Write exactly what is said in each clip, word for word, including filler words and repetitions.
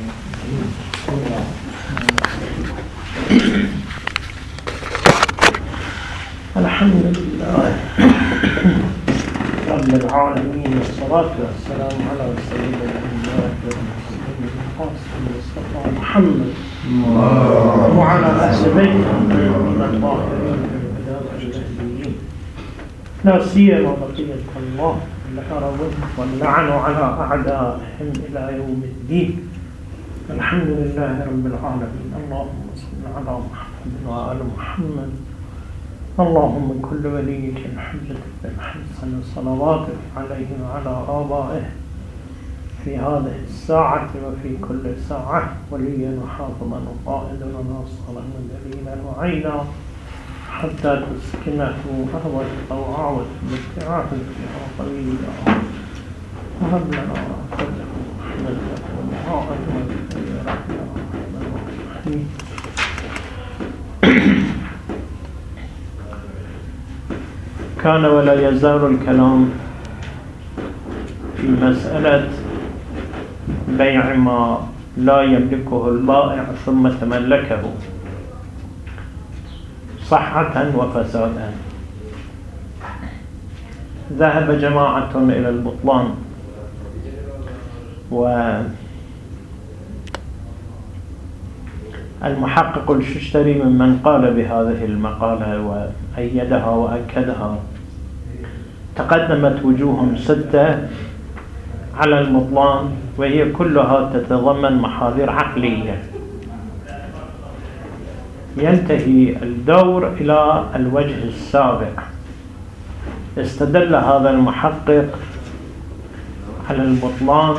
الحمد لله رب العالمين، والصلاة والسلام على سيد الأنبياء والمرسلين القاسم المصطفى محمد وعلى أهل بيته من الطاهرين بالبلاد المهديين، لا سيما بقية الله الحرم واللعن على أعدائهم إلى يوم الدين. الحمد لله رب العالمين. اللهم صل على محمد وآل محمد. اللهم من كل وليك حجة بن حسن صلواتك عليه وعلى آبائه في هذه الساعة وفي كل ساعة وليا وحافظا وقائدا وناصرا ودليلا وعينا حتى تسكنه أهوى الطوعا وتمتعه فيها طويلا، وهب لنا رحمته رحمته ومعاء رحمة الرحيم. كان ولا يزال الكلام في مسألة بيع ما لا يملكه البائع ثم تملكه صحة وفسادا. ذهب جماعة إلى البطلان، والمحقق الششتري ممن قال بهذه المقالة وأيدها وأكدها. تقدمت وجوه ستة على البطلان، وهي كلها تتضمن محاذير عقلية. ينتهي الدور إلى الوجه السابع. استدل هذا المحقق على البطلان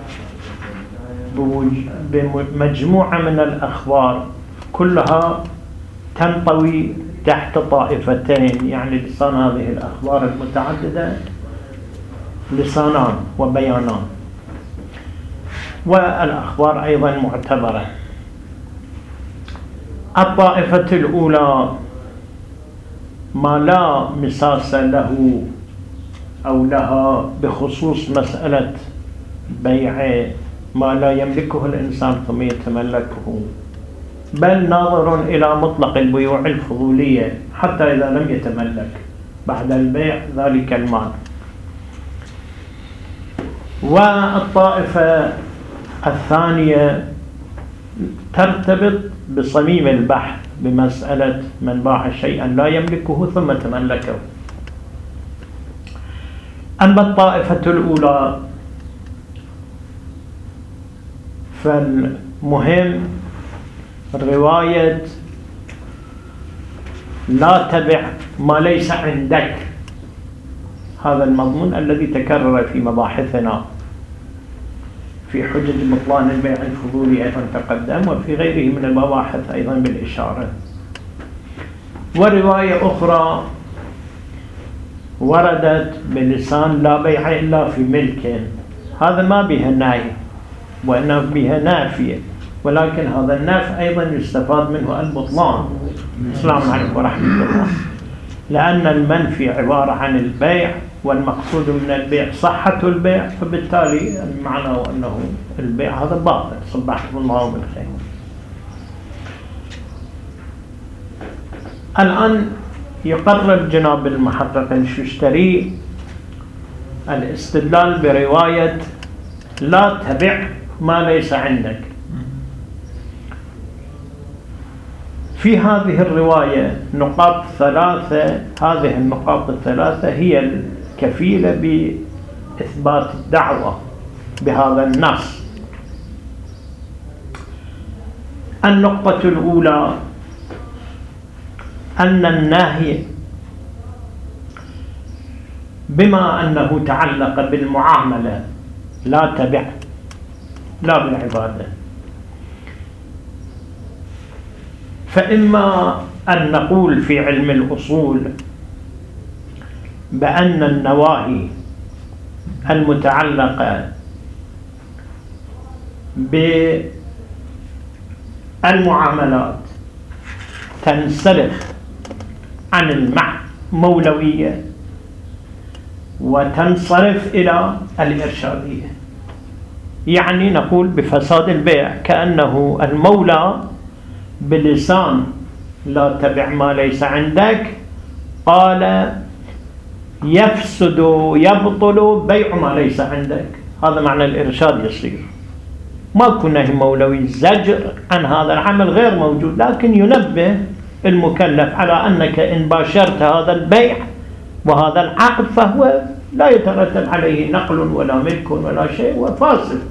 بمجموعة من الأخبار كلها تنطوي تحت طائفتين، يعني لسان هذه الأخبار المتعددة لسانان وبيانان، والأخبار أيضا معتبرة. الطائفة الأولى ما لا مساس له أو لها بخصوص مسألة بيع ما لا يملكه الإنسان ثم يتملكه، بل ناظر إلى مطلق البيوع الفضولية حتى إذا لم يتملك بعد البيع ذلك المال. والطائفة الثانية ترتبط بصميم البحث بمسألة من باع شيئا لا يملكه ثم تملكه. أما الطائفة الأولى فالمهم رواية لا تبع ما ليس عندك، هذا المضمون الذي تكرر في مباحثنا في حجج بطلان البيع الفضولي أيضا تقدم، وفي غيره من المباحث أيضا بالإشارة. ورواية أخرى وردت بلسان لا بيع إلا في ملك، هذا ما بها نهي وإنما بها نافية، ولكن هذا النافع أيضا يستفاد منه البطلان. السلام عليكم ورحمة الله. لأن المنفي عبارة عن البيع، والمقصود من البيع صحة البيع، فبالتالي المعنى أنه البيع هذا باطل. صبحكم الله بالخير. الآن يقرر جناب المحقق الششتري الاستدلال برواية لا تبع ما ليس عندك. في هذه الرواية نقاط ثلاثة، هذه النقاط الثلاثة هي الكفيلة بإثبات الدعوة بهذا النص. النقطة الأولى أن النهي بما أنه تعلق بالمعاملة لا تبع لا بالعبادة، فإما أن نقول في علم الأصول بأن النواهي المتعلقة بالمعاملات تنسلخ عن المولوية وتنصرف إلى الإرشادية، يعني نقول بفساد البيع، كأنه المولى بلسان لا تبع ما ليس عندك قال يفسد يبطل بيع ما ليس عندك. هذا معنى الإرشاد يصير. ما كنا مولوي زجر عن هذا العمل غير موجود، لكن ينبه المكلف على أنك إن باشرت هذا البيع وهذا العقد فهو لا يترتب عليه نقل ولا ملك ولا شيء وفاسد.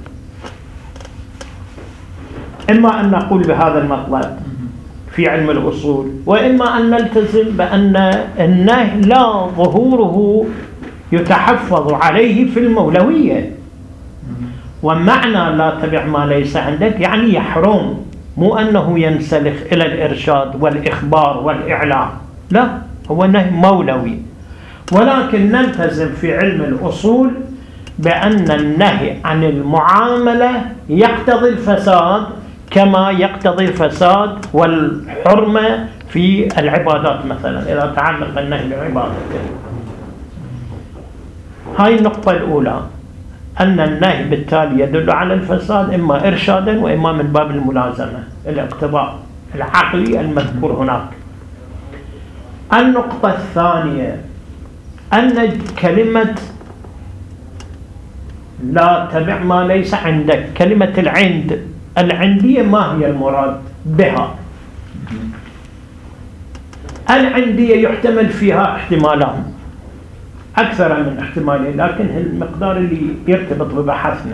إما أن نقول بهذا المطلب في علم الأصول، وإما أن نلتزم بأن النهي لا ظهوره يتحفظ عليه في المولوية. ومعنى لا تبع ما ليس عندك يعني يحرم، مو أنه ينسلخ إلى الإرشاد والإخبار والإعلام، لا، هو نهي مولوي. ولكن نلتزم في علم الأصول بأن النهي عن المعاملة يقتضي الفساد كما يقتضي الفساد والحرمة في العبادات، مثلا إذا تعلق النهي بعبادة. هاي النقطة الأولى، أن النهي بالتالي يدل على الفساد إما إرشادا وإما من باب الملازمة، الاقتضاء العقلي المذكور هناك. النقطة الثانية أن كلمة لا تبع ما ليس عندك، كلمة العند العندية ما هي المراد بها؟ العندية يحتمل فيها احتمالان، أكثر من احتمالين، لكن المقدار اللي يرتبط ببحثنا.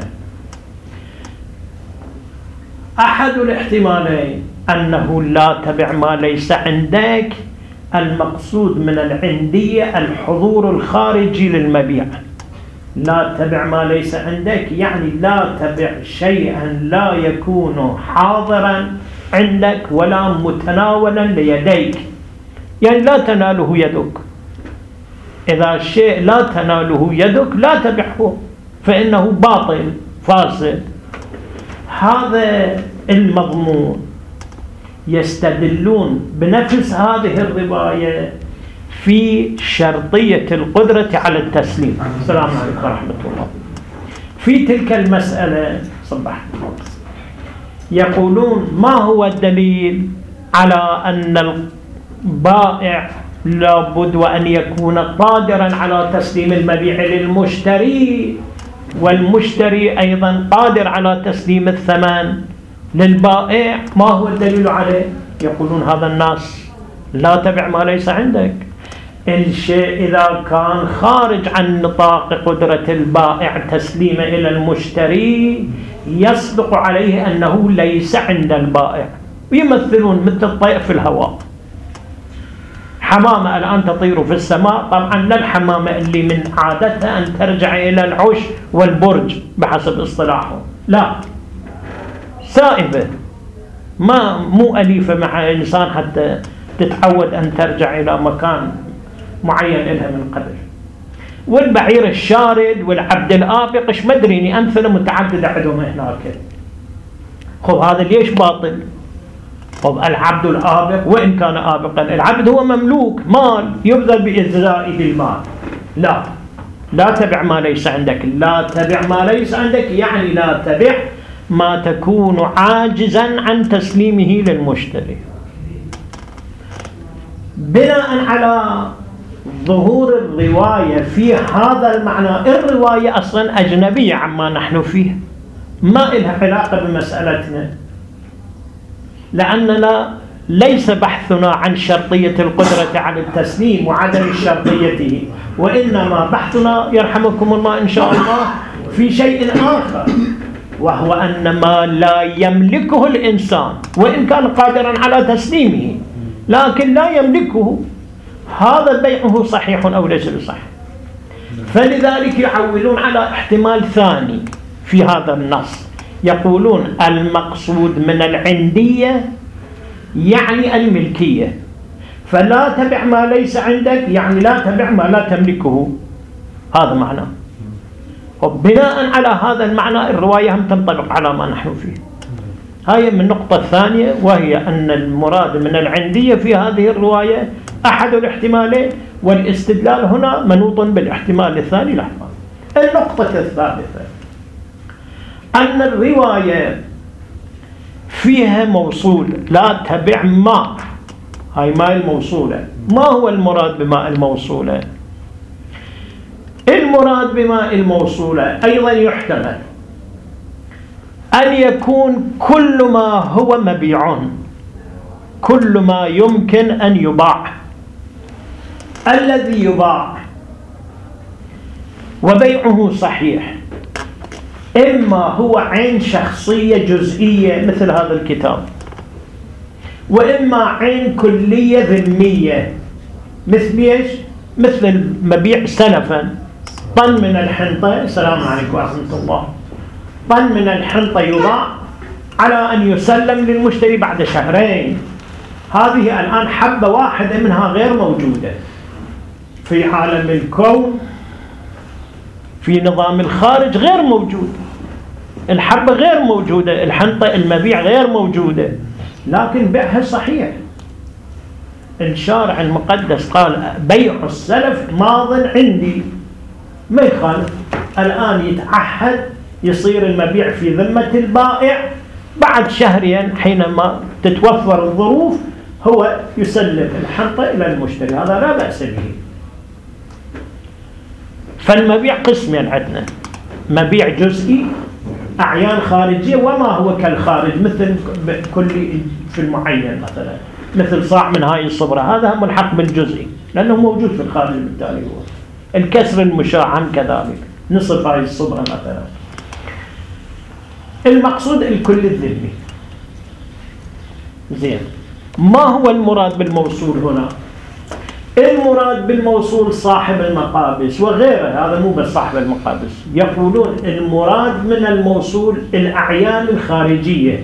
أحد الاحتمالين أنه لا تبع ما ليس عندك المقصود من العندية الحضور الخارجي للمبيع. لا تبع ما ليس عندك يعني لا تبع شيئا لا يكون حاضرا عندك ولا متناولا ليديك، يعني لا تناله يدك. إذا الشيء لا تناله يدك لا تبعه، فإنه باطل فاسد. هذا المضمون يستدلون بنفس هذه الرواية في شرطية القدرة على التسليم. السلام عليكم ورحمة الله. في تلك المسألة صباح يقولون ما هو الدليل على أن البائع لابد وأن يكون قادرا على تسليم المبيع للمشتري، والمشتري أيضا قادر على تسليم الثمن للبائع؟ ما هو الدليل عليه؟ يقولون هذا الناس لا تبع ما ليس عندك. الشيء إذا كان خارج عن نطاق قدرة البائع تسليمه إلى المشتري يصدق عليه أنه ليس عند البائع. ويمثلون مثل الطير في الهواء. حمامة الآن تطير في السماء، طبعا لا الحمامة اللي من عادتها أن ترجع إلى العش والبرج بحسب اصطلاحه، لا، سائبة، ما مو أليفة مع إنسان حتى تتعود أن ترجع إلى مكان معين لها من قبل. والبعير الشارد والعبد الآبق إيش مدريني أمثلة متعددة عندهم هناك. خب هذا ليش باطل؟ خب العبد الآبق وإن كان آبقا، العبد هو مملوك مال يبذل بإزاء بالمال. لا، لا تبع ما ليس عندك. لا تبع ما ليس عندك يعني لا تبع ما تكون عاجزا عن تسليمه للمشتري. بناء على ظهور الرواية في هذا المعنى، الرواية أصلا أجنبية عما نحن فيه، ما لها علاقة بمسألتنا، لأننا ليس بحثنا عن شرطية القدرة على التسليم وعدم شرطيته، وإنما بحثنا يرحمكم الله إن شاء الله في شيء آخر، وهو أن ما لا يملكه الإنسان وإن كان قادرا على تسليمه لكن لا يملكه، هذا بيعه صحيح أو ليس بصحيح. فلذلك يعولون على احتمال ثاني في هذا النص، يقولون المقصود من العندية يعني الملكية، فلا تبع ما ليس عندك يعني لا تبع ما لا تملكه، هذا معناه. وبناء على هذا المعنى الرواية هم تنطبق على ما نحن فيه. هاي من النقطة الثانية، وهي أن المراد من العندية في هذه الرواية أحد الاحتمالين، والاستدلال هنا منوط بالاحتمال الثاني لحظة. النقطة الثالثة أن الرواية فيها موصول، لا تبع ما، هاي ماء الموصولة. ما هو المراد بماء الموصولة؟ المراد بماء الموصولة أيضا يحتمل أن يكون كل ما هو مبيع، كل ما يمكن أن يباع. الذي يباع وبيعه صحيح إما هو عين شخصية جزئية مثل هذا الكتاب، وإما عين كلية ذمية مثل ايش؟ مثل مبيع سلفا، طن من الحنطة، السلام عليكم ورحمة الله، طن من الحنطة يباع على أن يسلم للمشتري بعد شهرين. هذه الآن حبة واحدة منها غير موجودة في عالم الكون، في نظام الخارج غير موجود، الحبة غير موجودة، الحنطة المبيع غير موجودة، لكن بيعها صحيح. الشارع المقدس قال بيع السلف ماض عندي، ما يخالف. الآن يتعهد يصير المبيع في ذمة البائع، بعد شهرين حينما تتوفر الظروف هو يسلم الحنطة إلى المشتري، هذا لا بأس به. فالمبيع قسمين عندنا، مبيع جزئي أعيان خارجية وما هو كالخارج، مثل كل في المعين مثلا مثل صاع من هاي الصبرة، هذا ملحق بالجزئي لأنه موجود في الخارج، بالتالي هو الكسر المشاع كذلك نصف هاي الصبرة مثلا. المقصود الكل الذمي. زين، ما هو المراد بالموصول هنا؟ المراد بالموصول صاحب المقابس وغيره، هذا مو بس صاحب المقابس، يقولون المراد من الموصول الأعيان الخارجية.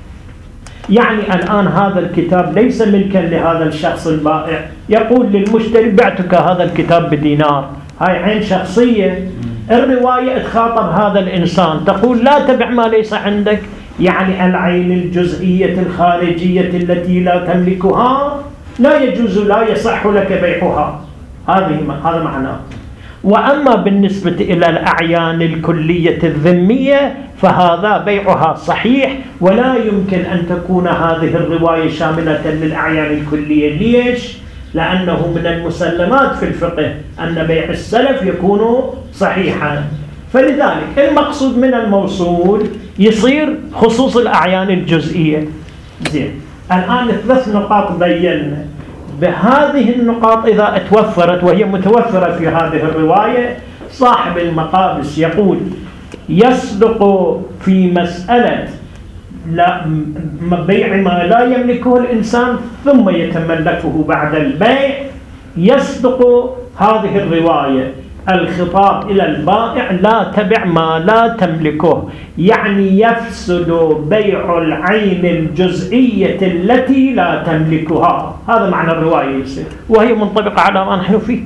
يعني الآن هذا الكتاب ليس ملكا لهذا الشخص البائع، يقول للمشتري بعتك هذا الكتاب بدينار، هاي عين شخصية. الرواية تخاطب هذا الإنسان تقول لا تبع ما ليس عندك، يعني العين الجزئية الخارجية التي لا تملكها لا يجوز، لا يصح لك بيعها، هذه هذا معناه. وأما بالنسبة إلى الأعيان الكلية الذمية فهذا بيعها صحيح، ولا يمكن أن تكون هذه الرواية شاملة للأعيان الكلية. ليش؟ لأنه من المسلمات في الفقه أن بيع السلف يكون صحيحا. فلذلك المقصود من الموصول يصير خصوص الأعيان الجزئية. زين، الآن ثلاث نقاط بينا، بهذه النقاط إذا توفرت وهي متوفرة في هذه الرواية، صاحب المقابس يقول يصدق في مسألة لا بيع ما لا يملكه الإنسان ثم يتملكه بعد البيع، يصدق هذه الرواية الخطاب إلى البائع لا تبع ما لا تملكه، يعني يفسد بيع العين الجزئية التي لا تملكها، هذا معنى الرواية يصير، وهي منطبقة على ما نحن فيه.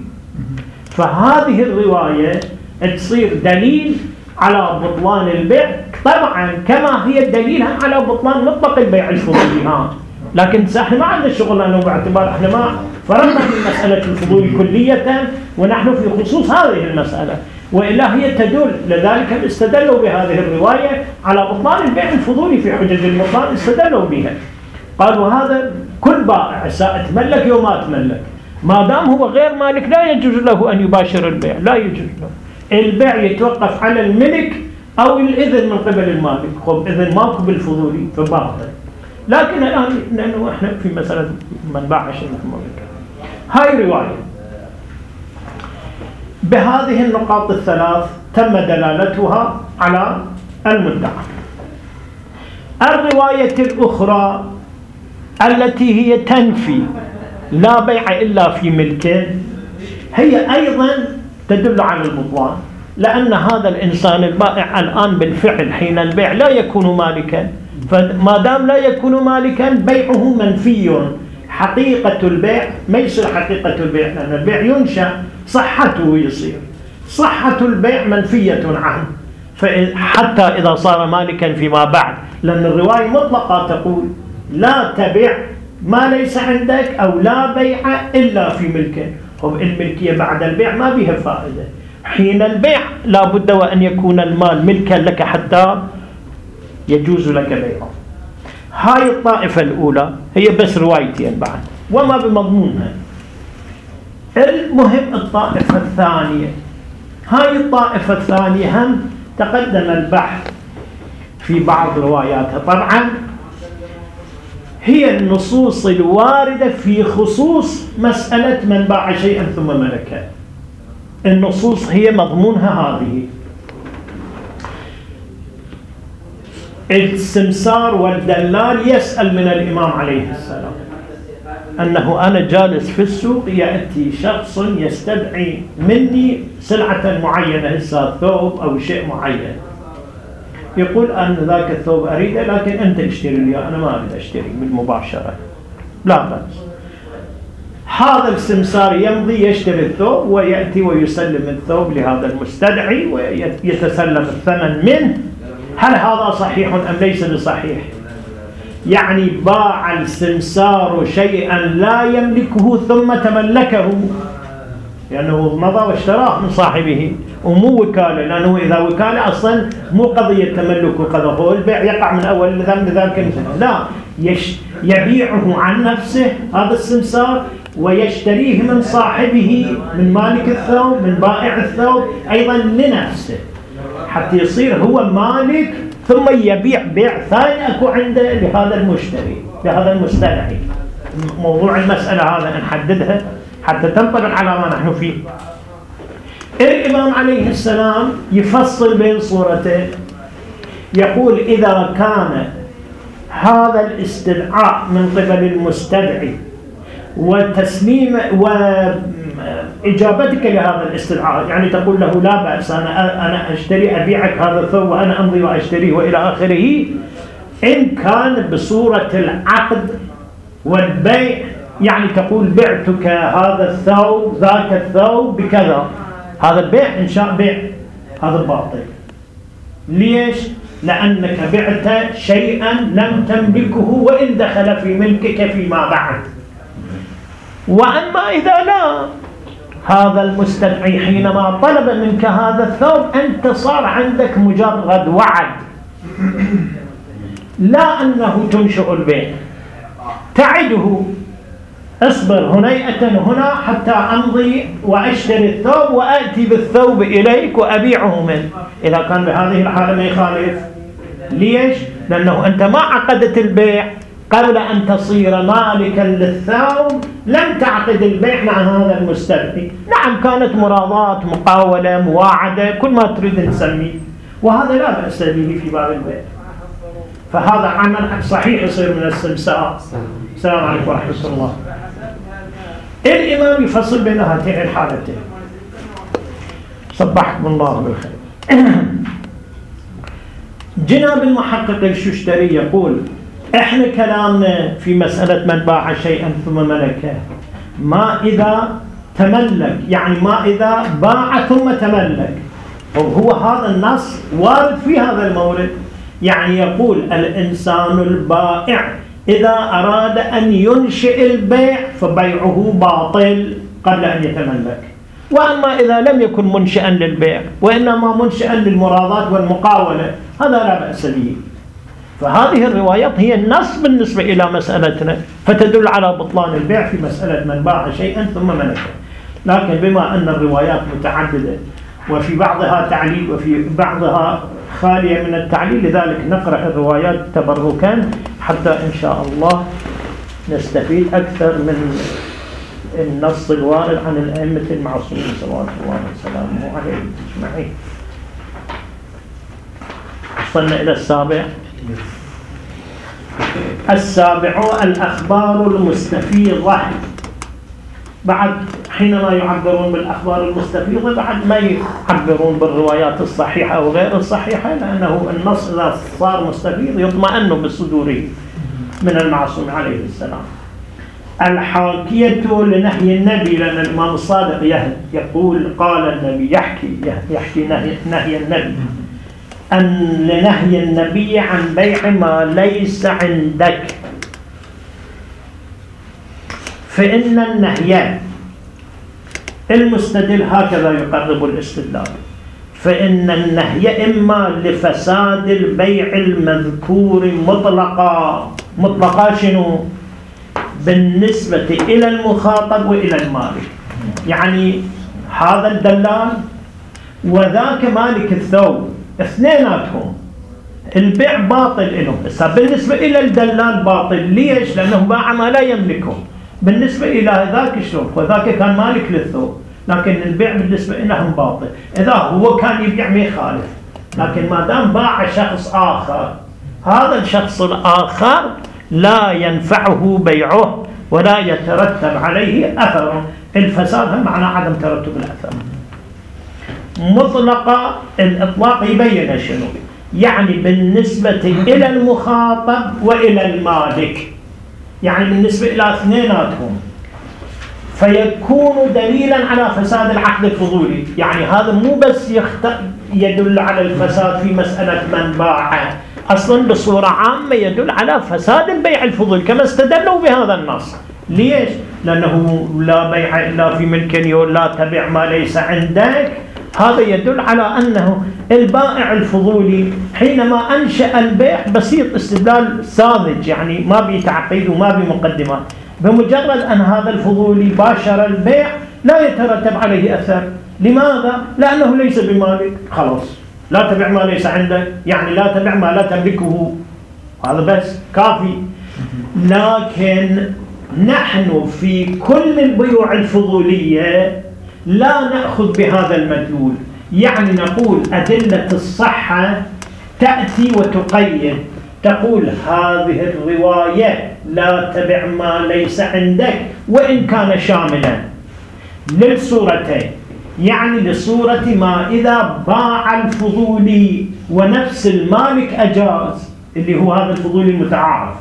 فهذه الرواية تصير دليل على بطلان البيع، طبعا كما هي دليل على بطلان مطلق البيع الفضولي. ها لكن احنا ما عندنا شغل، لانه باعتبار احنا ما فرقنا في مسألة الفضول كلية ونحن في خصوص هذه المسألة، وإلا هي تدل، لذلك استدلوا بهذه الرواية على بطلان البيع الفضولي في حجج البطلان، استدلوا بها، قالوا هذا كل بائع ساء تملك يوم ما تملك، ما دام هو غير مالك لا يجوز له أن يباشر البيع، لا يجوز له. البيع يتوقف على الملك أو الإذن من قبل المالك. خب إذن ماكو بالفضولي فباطل. لكن الآن لأنه إحنا في مسألة من باع شيء مملكة، هاي رواية بهذه النقاط الثلاث تم دلالتها على المدعى. الرواية الأخرى التي هي تنفي لا بيع إلا في ملك، هي أيضا تدل على البطلان، لأن هذا الإنسان البائع الآن بالفعل حين البيع لا يكون مالكا، فما دام لا يكون مالكا بيعه منفي. حقيقة البيع ما يصير حقيقة البيع، لأن البيع ينشأ، صحته يصير، صحة البيع منفية عنه، حتى إذا صار مالكا فيما بعد، لأن الرواية مطلقة تقول لا تبيع ما ليس عندك أو لا بيع إلا في ملكه. طب الملكية بعد البيع ما بها فائدة، حين البيع لا بد وأن يكون المال ملكا لك حتى يجوز لك بيعه. هاي الطائفة الأولى هي بس روايتين بعد وما بمضمونها. المهم الطائفة الثانية، هاي الطائفة الثانية هم تقدم البحث في بعض رواياتها. طبعا هي النصوص الواردة في خصوص مسألة من باع شيئا ثم ملكه، النصوص هي مضمونها هذه. السمسار والدلال يسأل من الإمام عليه السلام أنه أنا جالس في السوق يأتي شخص يستدعي مني سلعة معينة، هسه ثوب أو شيء معين، يقول أن ذاك الثوب أريده لكن أنت اشتري لي، أنا ما أريد أشتري بالمباشرة، لا بأس. هذا السمسار يمضي يشتري الثوب ويأتي ويسلم الثوب لهذا المستدعي ويتسلم الثمن منه. هل هذا صحيح أم ليس بصحيح؟ يعني باع السمسار شيئا لا يملكه ثم تملكه، لأنه مضى واشتراه من صاحبه ومو وكالة، لأنه إذا وكالة أصلا مو قضية تملك وقضى، هو البيع يقع من أول لذلك، لا يش يبيعه عن نفسه هذا السمسار ويشتريه من صاحبه، من مالك الثوب، من بائع الثوب أيضا لنفسه، حتى يصير هو مالك ثم يبيع بيع ثاني أكو عنده لهذا المشتري لهذا المستدعي. موضوع المسألة هذا نحددها حتى تنطبق على ما نحن فيه. الإمام عليه السلام يفصل بين صورتين، يقول إذا كان هذا الاستدعاء من قبل المستدعي وتسليم وإجابتك لهذا الاستدعاء، يعني تقول له لا بأس أنا أنا أشتري أبيعك هذا الثوب وأنا أمضي وأشتريه وإلى آخره، إن كان بصورة العقد والبيع، يعني تقول بعتك هذا الثوب ذاك الثوب بكذا، هذا البيع إنشاء بيع، هذا باطل. ليش؟ لأنك بعت شيئا لم تملكه وإن دخل في ملكك فيما بعد. وأما إذا لا، هذا المستدعي حينما طلب منك هذا الثوب أنت صار عندك مجرد وعد، لا أنه تنشئ البيع، تعده اصبر هنيئة هنا حتى أمضي وأشتري الثوب وأتي بالثوب إليك وأبيعه منه. إذا كان بهذه الحالة ما يخالف. ليش؟ لأنه أنت ما عقدت البيع قبل أن تصير مالكا للثوب، لم تعقد البيع مع هذا المستدعي. نعم كانت مراضات، مقاولة، مواعدة، كل ما تريد نسميه، وهذا لا بأس به في باب البيع، فهذا عمل صحيح يصير من السمسار. السلام عليكم ورحمة الله. الإمام يفصل بين هاتين الحالتين. صبحكم الله بالخير. جناب المحقق الششتري يقول احنا كلامنا في مسألة من باع شيئا ثم ملكه ما إذا تملك، يعني ما إذا باع ثم تملك، وهو هذا النص وارد في هذا المورد. يعني يقول الإنسان البائع إذا أراد أن ينشئ البيع فبيعه باطل قبل أن يتملك. وأما إذا لم يكن منشئا للبيع وإنما منشئا للمراضات والمقاولة هذا لا بأس به. فهذه الروايات هي النص بالنسبة إلى مسألتنا، فتدل على بطلان البيع في مسألة من باع شيئا ثم ملكه. لكن بما أن الروايات متعددة وفي بعضها تعليل وفي بعضها خالية من التعليل، لذلك نقرأ الروايات تبركا حتى إن شاء الله نستفيد أكثر من النص الوارد عن الأئمة المعصومين صلوات الله وسلامه عليهم أجمعين. وصلنا إلى السابع. السابع الأخبار المستفيضة. بعد حينما يعبرون بالأخبار المستفيضة بعد ما يعبرون بالروايات الصحيحة أو غير الصحيحة، لأنه النص إذا صار مستفيض يطمئن بصدوره من المعصوم عليه السلام. الحاكية لنهي النبي، لأن الإمام الصادق يقول قال النبي، يحكي يحكي نهي, نهي النبي، أن لنهي النبي عن بيع ما ليس عندك. فإن النهي المستدل هكذا يقرب الاستدلال، فإن النهي إما لفساد البيع المذكور مطلقا. مطلقا شنو؟ بالنسبة إلى المخاطب وإلى المالك. يعني هذا الدلال وذاك مالك الثوب اثنيناتهم البيع باطل لهم. بالنسبة إلى الدلال باطل. ليش؟ لأنه باع ما لا يملكه. بالنسبة إلى ذاك شلون؟ وذاك كان مالك للثوب، لكن البيع بالنسبة لهم باطل. إذا هو كان يبيع ما يخالف، لكن ما دام باع شخص آخر، هذا الشخص الآخر لا ينفعه بيعه ولا يترتب عليه أثر الفساد، هم معنى عدم ترتب الأثر. مطلق الإطلاق يبين شنو يعني بالنسبة إلى المخاطب وإلى المالك، يعني بالنسبة إلى اثنيناتهم، فيكون دليلا على فساد العقد الفضولي. يعني هذا مو بس يخت... يدل على الفساد في مسألة من باع، أصلا بصورة عامة يدل على فساد البيع الفضولي كما استدلوا بهذا النص. ليش؟ لأنه لا بيع إلا في ملك لا تبع ما ليس عندك. هذا يدل على أنه البائع الفضولي حينما أنشأ البيع بسيط، استدلال ساذج، يعني ما بيتعقيد وما بمقدمات. بمجرد أن هذا الفضولي باشر البيع لا يترتب عليه أثر. لماذا؟ لأنه ليس بمالك، خلاص لا تبع ما ليس عندك، يعني لا تبع ما لا تملكه، هذا بس كافي. لكن نحن في كل البيوع الفضولية لا نأخذ بهذا المدلول، يعني نقول أدلة الصحة تأتي وتقيد، تقول هذه الرواية لا تبع ما ليس عندك وإن كان شاملا للصورتين، يعني لصورة ما إذا باع الفضولي ونفس المالك أجاز، اللي هو هذا الفضولي المتعارف،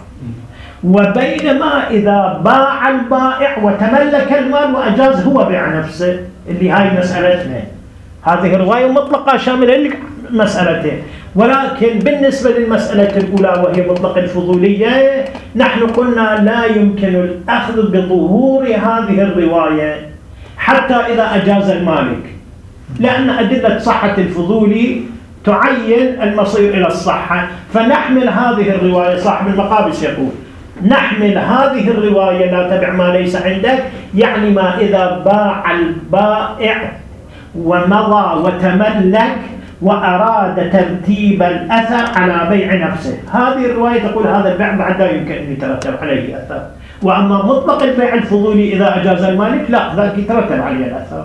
وبينما إذا باع البائع وتملك المال وأجاز هو بيع نفسه، اللي هاي مسألتنا. هذه الرواية مطلقة شاملة لمسألتين، ولكن بالنسبة للمسألة الأولى وهي مطلق الفضولية نحن قلنا لا يمكن الأخذ بظهور هذه الرواية حتى إذا أجاز المالك، لأن أدلة صحة الفضولي تعين المصير إلى الصحة. فنحمل هذه الرواية، صاحب المقابس يقول نحمل هذه الرواية لا تبع ما ليس عندك، يعني ما إذا باع البائع ومضى وتملك وأراد ترتيب الأثر على بيع نفسه، هذه الرواية تقول هذا البيع بعد لا يمكن أن يترتب عليه أثر. وأما مطلق البيع الفضولي إذا أجاز المالك لا، ذلك يترتب عليه الأثر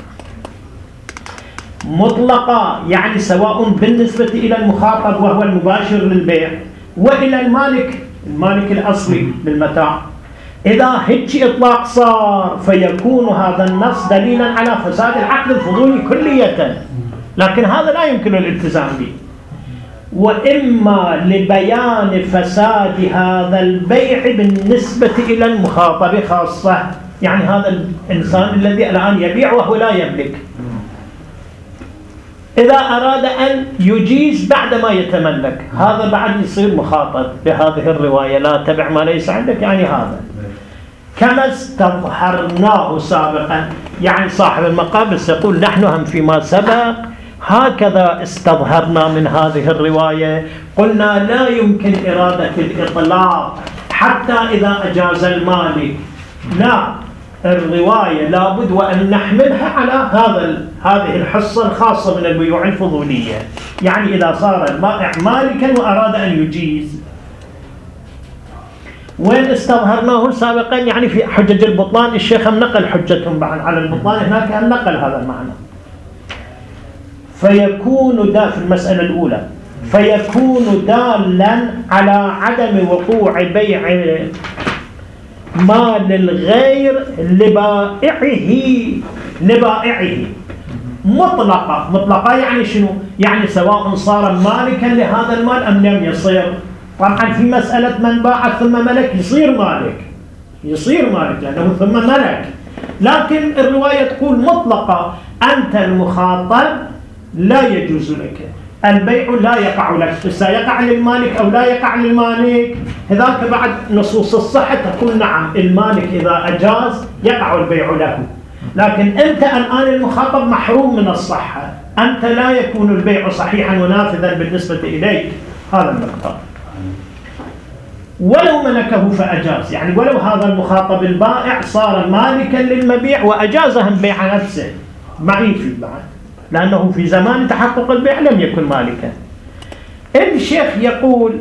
مطلقا، يعني سواء بالنسبة إلى المخاطب وهو المباشر للبيع وإلى المالك المالك الأصلي للمتاع. إذا هيك إطلاق صار فيكون هذا النص دليلا على فساد العقد الفضولي كلية، لكن هذا لا يمكن الالتزام به. وإما لبيان فساد هذا البيع بالنسبة إلى المخاطب خاصة، يعني هذا الإنسان الذي الآن يبيع وهو لا يملك، إذا أراد أن يجيز بعد ما يتملك، هذا بعد يصير مخاطب بهذه الرواية لا تبع ما ليس عندك، يعني هذا كما استظهرناه سابقا. يعني صاحب المقابس يقول نحن هم فيما سبق هكذا استظهرنا من هذه الرواية، قلنا لا يمكن إرادة الإطلاق حتى إذا أجاز المالك، لا، الرواية لابد وأن نحملها على هذا هذه الحصة الخاصة من البيوع الفضولية، يعني إذا صار البائع مالكا وأراد أن يجيز. وين استظهرناه سابقا؟ يعني في حجج البطلان الشيخ نقل حجتهم بعد على البطلان، هناك نقل هذا المعنى. فيكون دا في المسألة الأولى فيكون دالا على عدم وقوع بيع مال الغير لبائعه لبائعه مطلقة. مطلقة يعني شنو؟ يعني سواء صار مالكا لهذا المال أم لم يصير. طبعا في مسألة من باع ثم ملك يصير مالك، يصير مالك لأنه ثم ملك، لكن الرواية تقول مطلقة، أنت المخاطب لا يجوز لك البيع، لا يقع لك، سيقع للمالك أو لا يقع للمالك، هذاك بعد نصوص الصحة تقول نعم المالك إذا أجاز يقع البيع له، لكن أنت الآن المخاطب محروم من الصحة، أنت لا يكون البيع صحيحا ونافذا بالنسبة إليك، هذا المقدار. ولو ملكه فأجاز، يعني ولو هذا المخاطب البائع صار مالكا للمبيع وأجازهم بيع نفسه، معي في بعد، لأنه في زمان تحقق البيع لم يكن مالكا. الشيخ يقول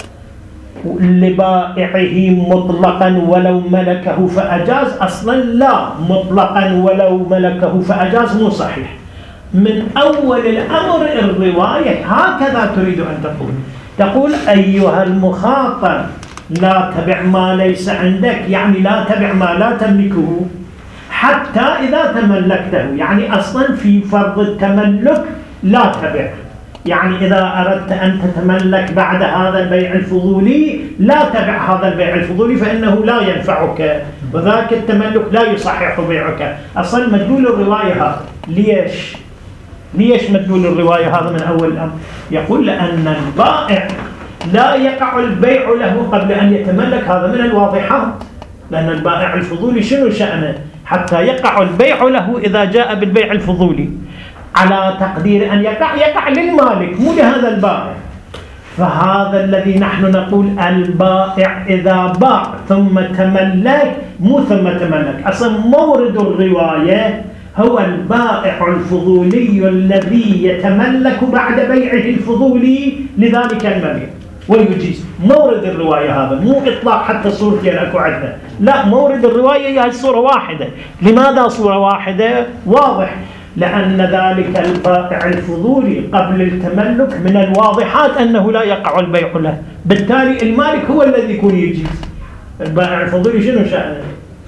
لبائعه مطلقا ولو ملكه فأجاز، أصلا لا، مطلقا ولو ملكه فأجاز مو صحيح. من أول الأمر الرواية هكذا تريد أن تقول، تقول أيها المخاطب لا تبع ما ليس عندك، يعني لا تبع ما لا تملكه حتى إذا تملكته، يعني أصلا في فرض التملك لا تبع، يعني إذا أردت أن تتملك بعد هذا البيع الفضولي لا تبع هذا البيع الفضولي فإنه لا ينفعك، وذاك التملك لا يصحح بيعك. أصلا مدلول الرواية هذا. ليش؟ ليش مدلول الرواية هذا من أول الأمر؟ يقول لأن البائع لا يقع البيع له قبل أن يتملك، هذا من الواضحات، لأن البائع الفضولي شنو شأنه؟ حتى يقع البيع له إذا جاء بالبيع الفضولي على تقدير أن يقع يقع للمالك مو لهذا البائع. فهذا الذي نحن نقول البائع إذا باع ثم تملك، مو ثم تملك، أصلا مورد الرواية هو البائع الفضولي الذي يتملك بعد بيعه الفضولي لذلك المبيع ويجيز. مورد الرواية هذا، مو إطلاق حتى صورتين أكو عندنا، لا، مورد الرواية هي الصورة واحدة. لماذا صورة واحدة؟ واضح، لأن ذلك البائع الفضولي قبل التملك من الواضحات أنه لا يقع البيع له، بالتالي المالك هو الذي يكون يجيز. البائع الفضولي شنو شأنه؟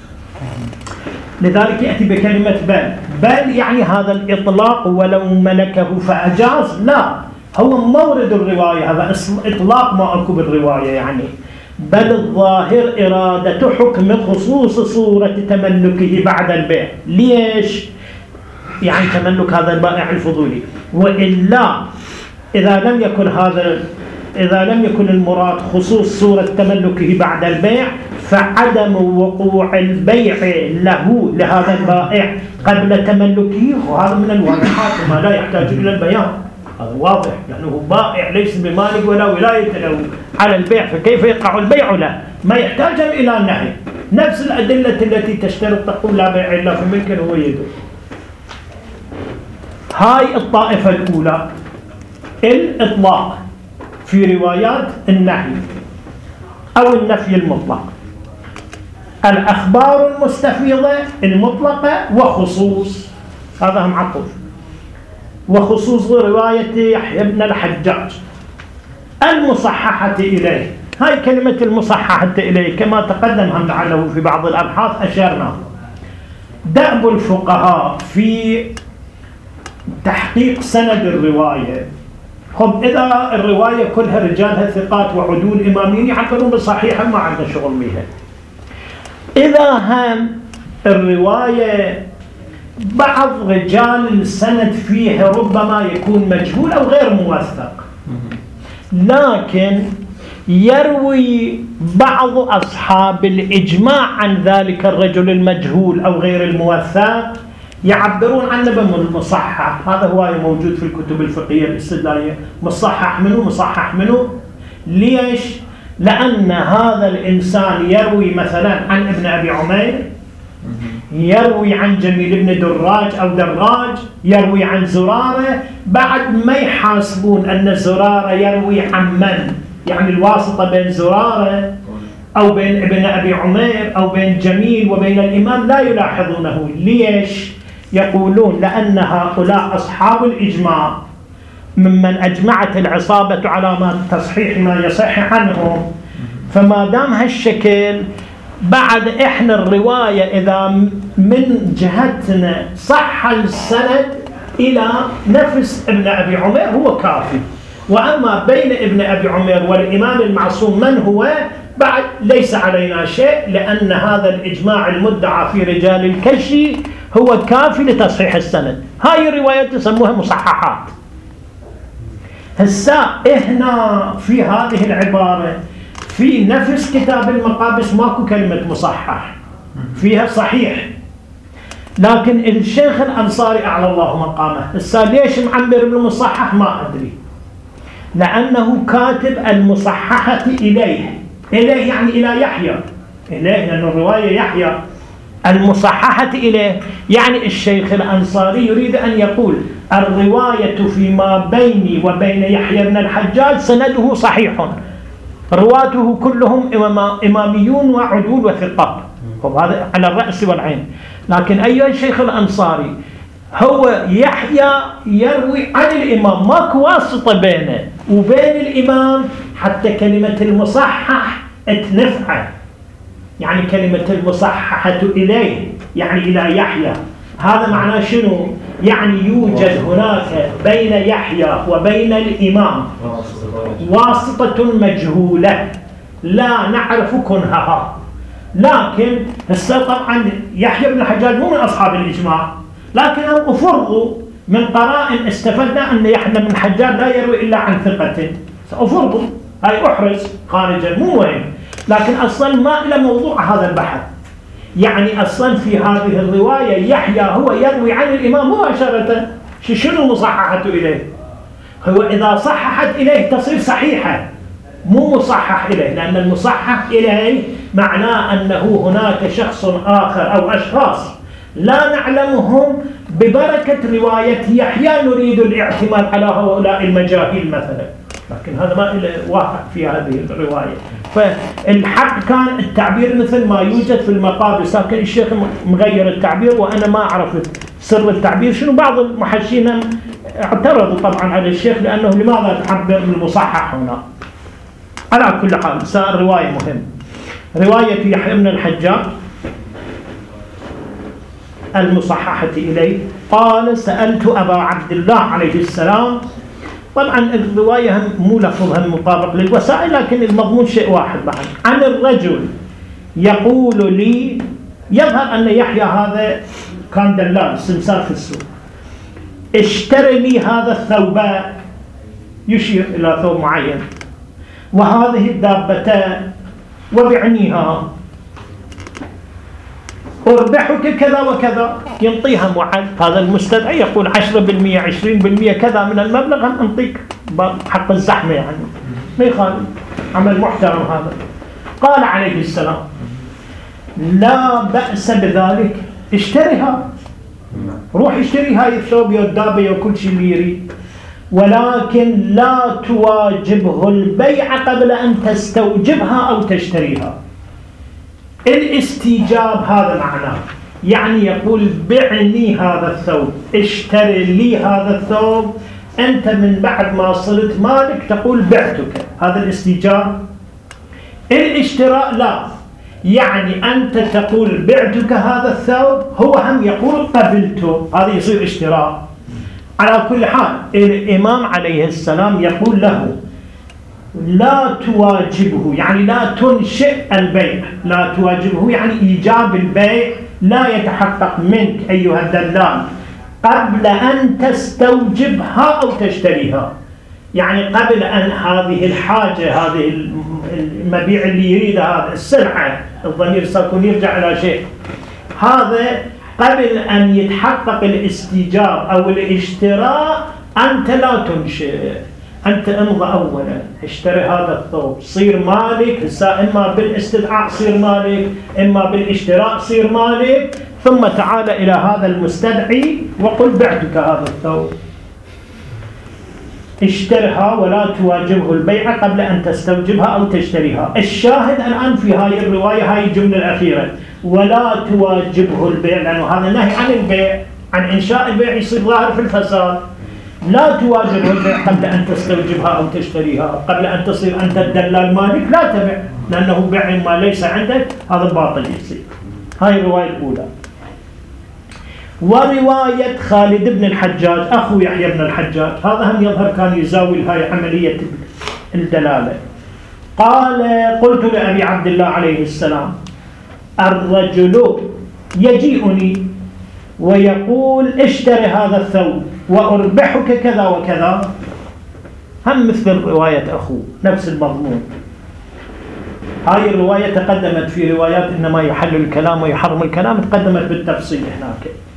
لذلك يأتي بكلمة بل. بل يعني هذا الإطلاق ولو ملكه فأجاز، لا، هو مورد الرواية، هذا إطلاق ما أكو بالرواية، يعني بل الظاهر إرادة حكم خصوص صورة تملكه بعد البيع. ليش؟ يعني تملك هذا البائع الفضولي، وإلا إذا لم يكن هذا إذا لم يكن المراد خصوص صورة تملكه بعد البيع فعدم وقوع البيع له لهذا البائع قبل تملكه، وهذا من الواضحات ما لا يحتاج إلى البيان، هذا واضح، لأنه بائع ليس بمالك ولا ولاية له على البيع، فكيف يقع البيع له؟ ما يحتاج إلى النهي. نفس الأدلة التي تشترط تقول لا بيع إلا في ملك هو يده. هاي الطائفة الأولى، الإطلاق في روايات النهي أو النفي المطلق، الأخبار المستفيضة المطلقة وخصوص، هذا هم عطف، وخصوص رواية يحيى بن الحجاج المصححة إليه. هاي كلمة المصححة إليه كما تقدم هم لعله في بعض الأبحاث أشرنا. دأب الفقهاء في تحقيق سند الرواية، خب إذا الرواية كلها رجالها ثقات وعدول إمامين يعتبرون بصحيحة ما عندنا شغل بها. إذا هم الرواية بعض رجال السند فيها ربما يكون مجهول أو غير موثق، لكن يروي بعض أصحاب الإجماع عن ذلك الرجل المجهول أو غير الموثق يعبرون عنه بالمصحح. هذا هو موجود في الكتب الفقهية الاستدلالية، مصحح منه مصحح منه. ليش؟ لأن هذا الإنسان يروي مثلا عن ابن أبي عمير، يروي عن جميل بن دراج أو دراج، يروي عن زرارة، بعد ما يحاسبون أن زرارة يروي عن من، يعني الواسطة بين زرارة أو بين ابن أبي عمير أو بين جميل وبين الإمام لا يلاحظونه. ليش؟ يقولون لأن هؤلاء أصحاب الإجماع ممن أجمعت العصابة على ما تصحيح ما يصح عنهم، فما دام هالشكل بعد إحنا الرواية إذا من جهتنا صح السند إلى نفس ابن أبي عمير هو كافي، وأما بين ابن أبي عمير والإمام المعصوم من هو بعد ليس علينا شيء، لأن هذا الإجماع المدعى في رجال الكشي هو كافي لتصحيح السند. هاي الروايات تسموها مصححات. هسا هنا في هذه العبارة في نفس كتاب المقابس ماكو كلمة مصحح، فيها صحيح، لكن الشيخ الأنصاري أعلى الله مقامه هسه ليش معبر بالمصحح ما أدري، لأنه كاتب المصححة إليه، إليه يعني إلى يحيى، إليه لأن الرواية يحيى، المصححة إليه يعني الشيخ الأنصاري يريد أن يقول الرواية فيما بيني وبين يحيى بن الحجاج سنده صحيح، رواته كلهم إماميون وعدول وثقات، وهذا على الرأس والعين. لكن أيها الشيخ الأنصاري هو يحيى يروي عن الإمام، ماكو واسطة بينه وبين الإمام حتى كلمة المصحح اتنفعه، يعني كلمة المصححة إليه يعني إلى يحيى، هذا معناه شنو؟ يعني يوجد هناك بين يحيى وبين الإمام واسطة مجهولة لا نعرف كنهها. لكن هسه طبعا يحيى بن الحجاج مو من أصحاب الإجماع، لكنهم أفرضوا من قرائن استفدنا أن يحيى بن الحجاج لا يروي إلا عن ثقة، أفرضوا هاي أحرز خارجا مو مهم، لكن أصلا ما إلى موضوع هذا البحث. يعني أصلا في هذه الرواية يحيى هو يروي عن الإمام مباشرة، شنو مصححة إليه؟ هو إذا صححت إليه تصير صحيحة، مو مصحح إليه، لأن المصحح إليه معناه أنه هناك شخص آخر أو أشخاص لا نعلمهم ببركة رواية يحيى نريد الاعتماد على هؤلاء المجاهيل مثلا، لكن هذا ما له واقع في هذه الرواية. فالحق كان التعبير مثل ما يوجد في المقابس، لكن الشيخ مغير التعبير وأنا ما أعرف سر التعبير شنو. بعض المحشين اعترضوا طبعا على الشيخ لأنه لماذا تعبر بالمصحح هنا. على كل حال صار الرواية مهم. رواية يحيى بن الحجاج المصححة إليه قال سألت أبا عبد الله عليه السلام. طبعا الرواية مو لفظها مطابق للوسائل، لكن المضمون شيء واحد بعد. عن الرجل يقول لي، يظهر أن يحيى هذا كان دلال سمسار في السوق، اشتري لي هذا الثوباء، يشير إلى ثوب معين، وهذه الدابتان وبعنيها، أربحك كذا وكذا، ينطيها معد. هذا المستدعي يقول عشرة بالمئة عشرين بالمئة كذا من المبلغ هم أنطيك حق الزحمة، يعني ما يخالف، عمل محترم هذا. قال عليه السلام لا بأس بذلك، اشتريها، روح اشتري هاي الثوب والدابة وكل شيء اللي يريد، ولكن لا تواجبه البيع قبل أن تستوجبها أو تشتريها. الاستيجاب هذا معناه، يعني يقول بعني هذا الثوب، اشتري لي هذا الثوب، أنت من بعد ما صرت مالك تقول بعتك، هذا الاستيجاب. الاشتراء لا، يعني أنت تقول بعتك هذا الثوب، هو هم يقول قبلته، هذا يصير اشتراء. على كل حال الإمام عليه السلام يقول له لا تواجبه، يعني لا تنشئ البيع، لا تواجبه يعني إيجاب البيع لا يتحقق منك أيها الدلال قبل أن تستوجبها أو تشتريها، يعني قبل أن هذه الحاجة، هذه المبيع اللي يريدها، هذه السلعة، الضمير سيكون يرجع إلى شيء، هذا قبل أن يتحقق الاستيجاب أو الاشتراء أنت لا تنشئ، أنت امضى أولا، اشتري هذا الثوب، صير مالك، هسا إما بالاستدعاء صير مالك، إما بالاشتراء صير مالك، ثم تعال إلى هذا المستدعي وقل بعتك هذا الثوب. اشترها ولا تواجبه البيع قبل أن تستوجبها أو تشتريها. الشاهد الآن في هاي الرواية هاي الجملة الأخيرة، ولا تواجبه البيع، لأنه هذا نهي عن البيع، عن إنشاء البيع يصير ظاهر في الفساد. لا تواجبه البيع قبل أن تستوجبها أو تشتريها، قبل أن تصير أنت الدلال مالك لا تبع، لأنه بيع ما ليس عندك هذا باطل يصير. هاي الرواية الأولى. ورواية خالد بن الحجاج أخو يحيى بن الحجاج، هذا هم يظهر كان يزاول هاي عملية الدلالة. قال قلت لأبي عبد الله عليه السلام الرجل يجيئني ويقول اشتري هذا الثوب وأربحك كذا وكذا، هم مثل رواية أخوه نفس المضمون. هاي الرواية تقدمت في روايات إنما يحل الكلام ويحرم الكلام، تقدمت بالتفصيل هناك.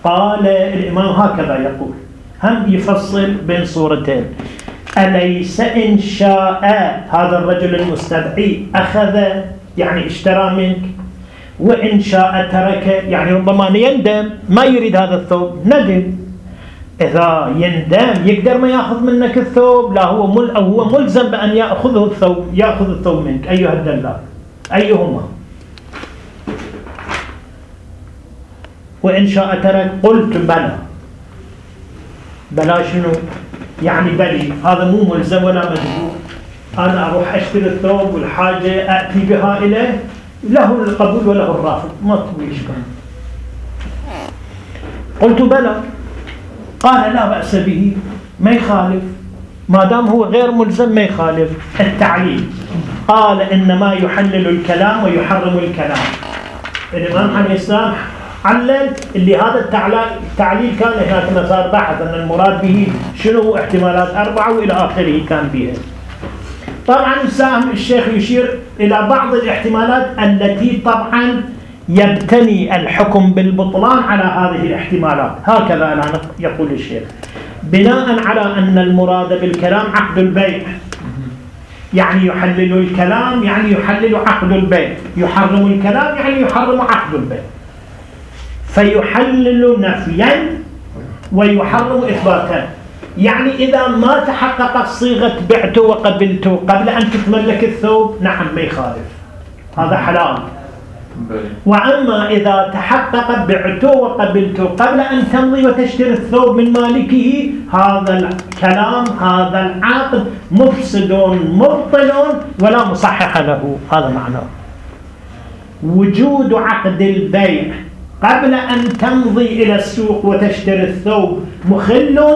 قال الإمام هكذا يقول، هم يفصل بين صورتين: أليس إن شاء هذا الرجل المستدعي أخذ يعني اشترى منك، وإن شاء ترك يعني ربما يندم ما يريد هذا الثوب، ندم. إذا يندم يقدر ما يأخذ منك الثوب، لا هو مل أو هو ملزم بأن يأخذه الثوب، يأخذ الثوب منك. أيها الدلال أيهما؟ وإن شاء ترك قلت بلى. بلا شنو يعني؟ بلي هذا مو ملزم ولا مجبور، أنا أروح أشتري الثوب والحاجة أأتي بها إليه، له القبول وله الرافض، ما تبي إشكال. قلت بلى. قال لا بأس به، ما يخالف ما دام هو غير ملزم، ما يخالف. التعليل قال إنما يحلل الكلام ويحرم الكلام. الإمام حنيفة الإسلام علل اللي هذا التعليل كان هناك مسار بحث أن المراد به شنو، احتمالات أربعة وإلى آخره كان بها. طبعا ساهم الشيخ يشير إلى بعض الاحتمالات التي طبعا يبتني الحكم بالبطلان على هذه الاحتمالات. هكذا الآن يقول الشيخ: بناء على أن المراد بالكلام عقد البيع، يعني يحلل الكلام يعني يحلل عقد البيع، يحرم الكلام يعني يحرم عقد البيع، فيحلل نفيا ويحرم إثباتا. يعني إذا ما تحققت صيغة بعت وقبلت قبل أن تتملك الثوب، نعم ما يخالف، هذا حلال. وأما إذا تحقق بعت وقبلت قبل أن تمضي وتشتري الثوب من مالكه، هذا الكلام هذا العقد مفسد مبطل ولا مصحح له. هذا معناه وجود عقد البيع قبل أن تمضي إلى السوق وتشتري الثوب مخل،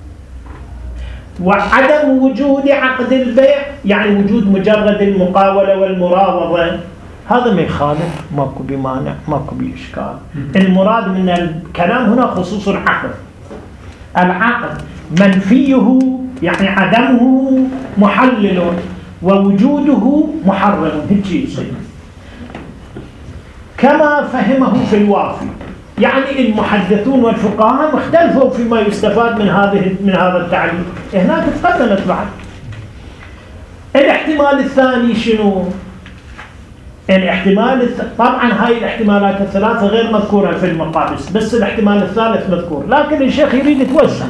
وعدم وجود عقد البيع يعني وجود مجرد المقاولة والمراوضة، هذا ما يخالف، ماكو بمانع، ماكو بإشكال. المراد من الكلام هنا خصوص العقد. العقد منفيه يعني عدمه محلل ووجوده محرم، هيك يصير كما فهمه في الوافي. يعني المحدثون والفقهاء اختلفوا فيما يستفاد من هذه من هذا التعليل، هناك تقدمت بعد. الاحتمال الثاني شنو؟ الاحتمال الث... طبعا هاي الاحتمالات الثلاثة غير مذكورة في المقابس، بس الاحتمال الثالث مذكور، لكن الشيخ يريد يتوسع.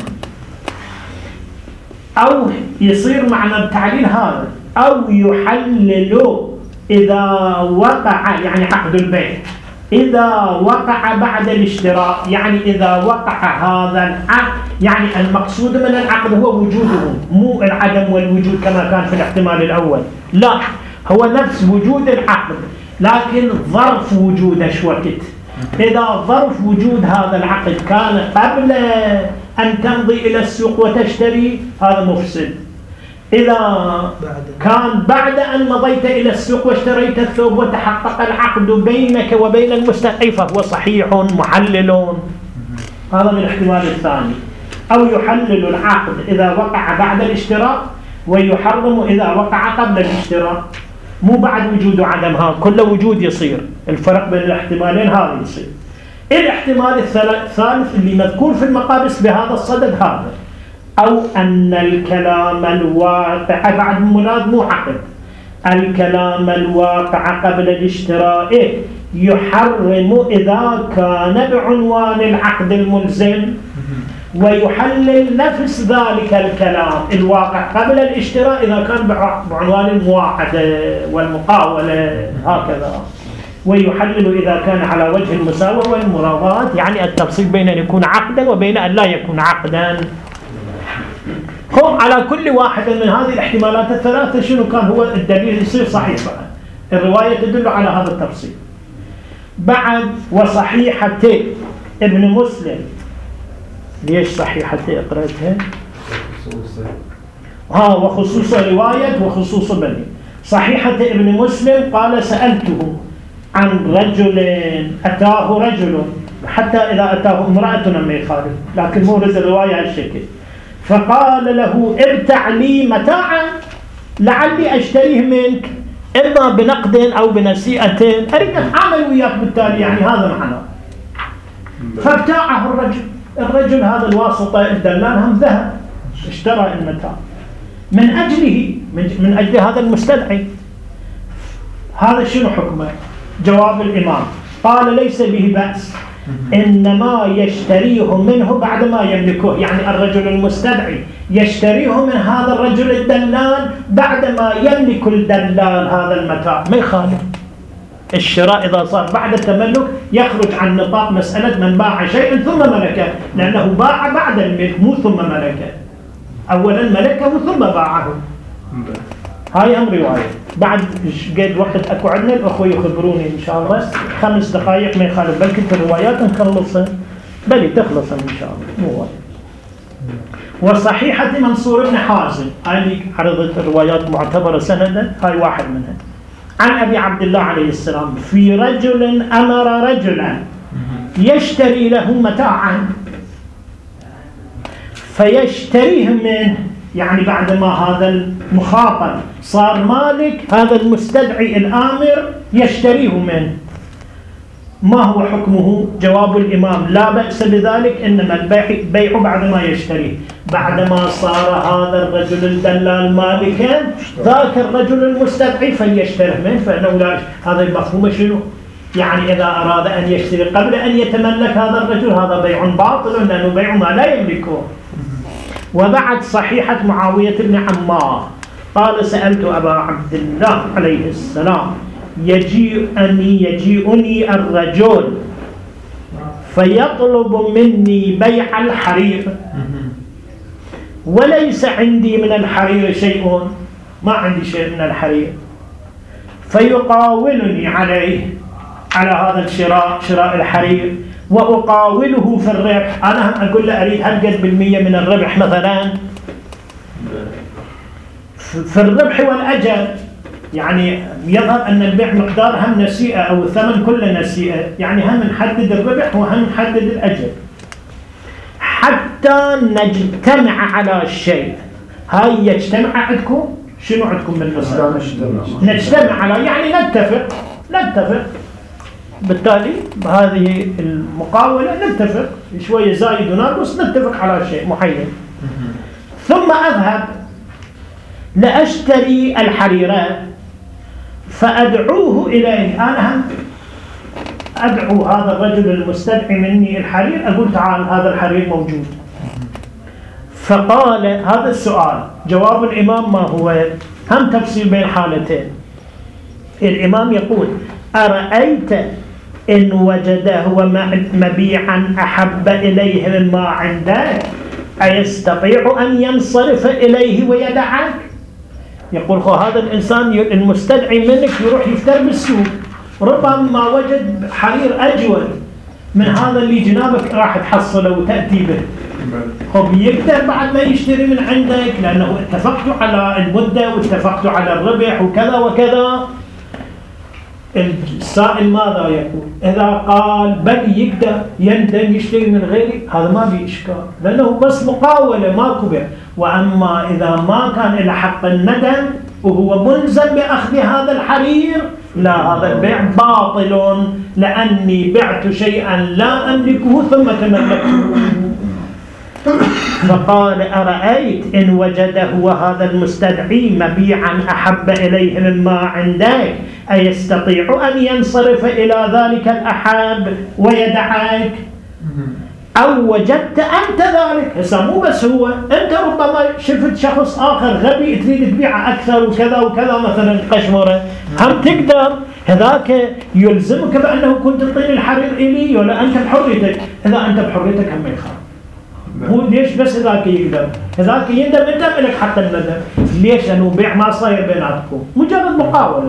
أو يصير معنى التعليل هذا: أو يحلل إذا وقع يعني عقد البيع، إذا وقع بعد الاشتراء، يعني إذا وقع هذا العقد، يعني المقصود من العقد هو وجوده، مو العدم والوجود كما كان في الاحتمال الأول، لا هو نفس وجود العقد، لكن ظرف وجوده شو وقت. إذا ظرف وجود هذا العقد كان قبل أن تمضي إلى السوق وتشتري، هذا مفسد. إذا كان بعد أن مضيت إلى السوق واشتريت الثوب وتحقق العقد بينك وبين المستدعي فهو صحيح محلل. هذا من الاحتمال الثاني. أو يحلل العقد إذا وقع بعد الاشتراء، ويحرم إذا وقع قبل الاشتراء، مو بعد وجود وعدمها، كل وجود يصير. الفرق بين الاحتمالين هذا يصير. الاحتمال الثالث اللي مذكور في المقابس بهذا الصدد هذا: أو أن الكلام الواقع بعد المراد مو عقد، الكلام الواقع قبل الاشتراء يحرم إذا كان بعنوان العقد الملزم، ويحلل نفس ذلك الكلام الواقع قبل الاشتراء إذا كان بعنوان المواعدة والمقاولة، هكذا. ويحلل إذا كان على وجه المساواة والمراضات، يعني التفصيل بين أن يكون عقدا وبين أن لا يكون عقدا. هم على كل واحد من هذه الاحتمالات الثلاثة شنو كان هو الدليل يصير صحيح بقى. الرواية تدل على هذا التفصيل. بعد وصحيحة ابن مسلم، ليش صحيحة اقرأتها؟ ها وخصوص رواية وخصوص بني. صحيحة ابن مسلم قال: سألته عن رجل أتاه رجل، حتى إذا أتاه امرأة ما يخالف، لكن مورد الرواية على الشكل. فقال له: ابتع لي متاعا لعلي أشتريه منك، إما بنقد أو بنسيئة، أريد أن أعمل وياك بالتالي، يعني هذا معناه. فابتاعه الرجل. الرجل هذا الواسطة الدلال هم ذهب اشترى المتاع من أجله، من أجل هذا المستدعي. هذا شنو حكمه؟ جواب الإمام قال ليس به بأس، إنما يشتريه منه بعدما يملكه. يعني الرجل المستدعي يشتريه من هذا الرجل الدلال بعدما يملك الدلال هذا المتاع، ما يخالف. الشراء إذا صار بعد التملك يخرج عن نطاق مسألة من باع شيئا ثم ملكه، لأنه باع بعد الملك مو ثم ملكه. أولا ملكه ثم باعه. هاي هم رواية. بعد قد وقت أكو عندنا الأخوة يخبروني إن شاء الله خمس دقائق ما يخالف، بل كنت الروايات نخلصها بل تخلصها إن شاء الله مو وايد. وصحيحة منصور بن حازم هاي عرضت الروايات معتبرة سندا، هاي واحد منها. عن أبي عبد الله عليه السلام في رجل أمر رجلا يشتري له متاعا فيشتريه منه، يعني بعدما هذا المخاطب صار مالك هذا المستدعي الآمر يشتريه منه. ما هو حكمه؟ جواب الإمام لا بأس بذلك، إنما البيع بيع بعدما يشتريه. بعدما صار هذا الرجل الدلال مالكا ذاك الرجل المستدعي فليشتريه منه، فإنه لا. هذا المفهوم شنو؟ يعني إذا أراد أن يشتري قبل أن يتملك هذا الرجل هذا بيع باطل، لأنه بيع ما لا يملكه. وبعد صحيحة معاوية بن عمار قال سألت أبا عبد الله عليه السلام يجيئني يجيئني الرجل فيطلب مني بيع الحرير وليس عندي من الحرير شيء، ما عندي شيء من الحرير، فيقاولني عليه على هذا الشراء، شراء الحرير، وأقاوله في الربح. أنا هم أقول له أريد هالقد بالمية من الربح مثلا في الربح والأجل. يعني يظهر أن البيع مقدار هم نسيئة أو الثمن كله نسيئة، يعني هم نحدد الربح وهم نحدد الأجل حتى نجتمع على الشيء. هاي يجتمع عندكم شنو عندكم بالنسبة؟ نجتمع على يعني نتفق نتفق بالتالي بهذه المقاولة نتفق شوية زايد وناقص نتفق على شيء محيد. ثم أذهب لأشتري الحريرات فأدعوه إليه. أنا هم أدعو هذا الرجل المستدعي مني الحرير، أقول تعال هذا الحرير موجود. فقال هذا السؤال جواب الإمام ما هو؟ هم تفصيل بين حالتين. الإمام يقول أرأيت إن وجده مبيعا أحب إليه مما عندك أيستطيع أن ينصرف إليه ويدعك؟ يقول خو هذا الإنسان المستدعي منك يروح يفتر بالسوق، ربما وجد حرير أجود من هذا اللي جنابك راح تحصله وتأتي به، خو يقدر بعد ما يشتري من عندك لأنه اتفقتوا على المدة واتفقتوا على الربح وكذا وكذا. السائل ماذا يقول؟ إذا قال بل يقدر يندم يشتري من غيري هذا ما في إشكال، لأنه بس مقاولة ماكو بيع. وأما إذا ما كان إلى حق الندم وهو ملزم بأخذ هذا الحرير لا، هذا البيع باطل لأني بعت شيئا لا أملكه ثم تملكته. فقال أرأيت إن وجده وهذا المستدعي مبيعا أحب إليه مما عندك أيستطيع أن ينصرف إلى ذلك الأحب ويدعك؟ أو وجدت أنت ذلك؟ هسه مو بس هو، أنت ربما شفت شخص آخر غبي تريد تبيع أكثر وكذا وكذا مثلا قشمرة، هم تقدر هذاك يلزمك بأنه كنت تعطيني الحرير إلي ولا أنت بحريتك؟ إذا أنت بحريتك هم ما يخاف. هو ليش بس هذاك يقدر؟ هذاك يندم أنت ملك حتى الندم. ليش؟ لأنه بيع ما صاير بيناتكم، مجرد مقاولة.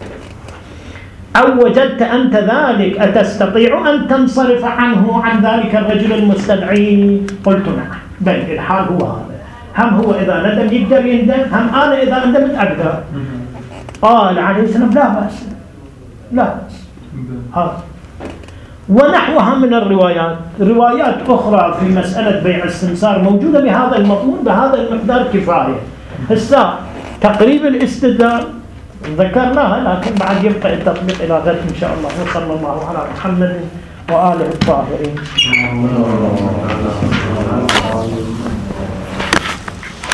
أو وجدت أنت ذلك أتستطيع أن تنصرف عنه عن ذلك الرجل المستدعي؟ قلت نعم، بل الحال هو هذا. هم هو إذا ندم يقدر يندم، هم أنا إذا ندمت أقدر. قال عليه السلام لا بأس لا بأس. هذا ونحوها من الروايات، روايات أخرى في مسألة بيع السمسار موجودة بهذا المضمون بهذا المقدار كفاية. هسه تقريب الاستدلال ذكرناها، لكن بعد يبقى التطبيق إلى غد إن شاء الله. وصلى الله على محمد وآله الطاهرين.